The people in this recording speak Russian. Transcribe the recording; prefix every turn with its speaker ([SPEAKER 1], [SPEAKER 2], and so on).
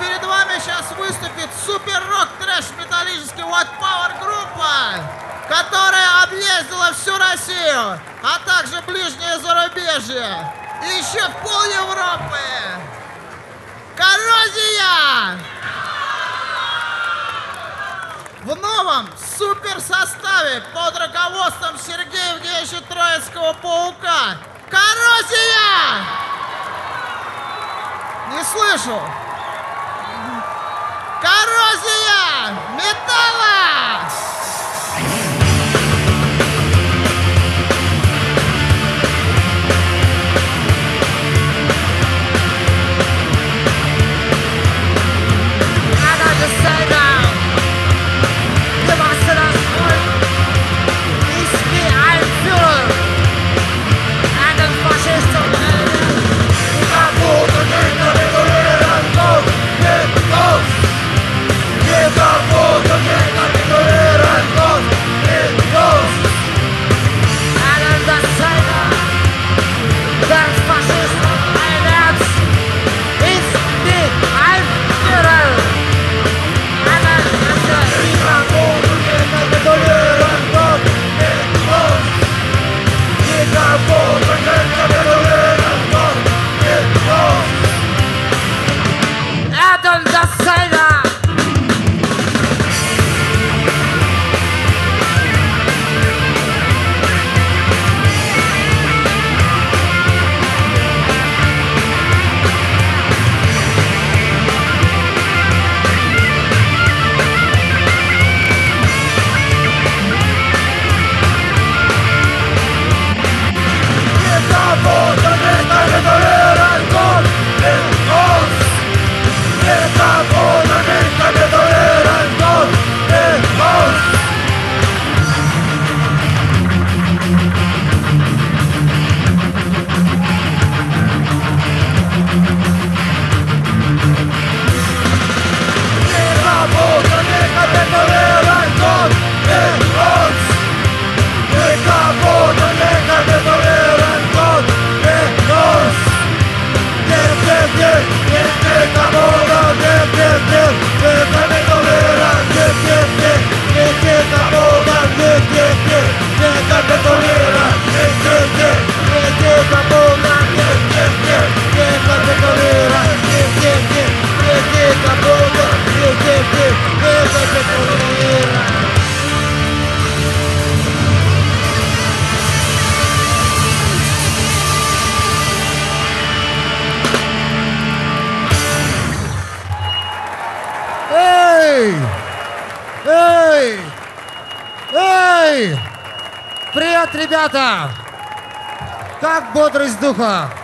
[SPEAKER 1] перед вами сейчас выступит супер-рок трэш-металлический White Power группа, которая объездила всю Россию, а также ближнее зарубежье и еще пол Европы. Коррозия! В новом суперсоставе под руководством Сергея Евгеньевича Троицкого Паука. Коррозия! Не слышу. Коррозия металла!
[SPEAKER 2] Привет, ребята! Как бодрость духа?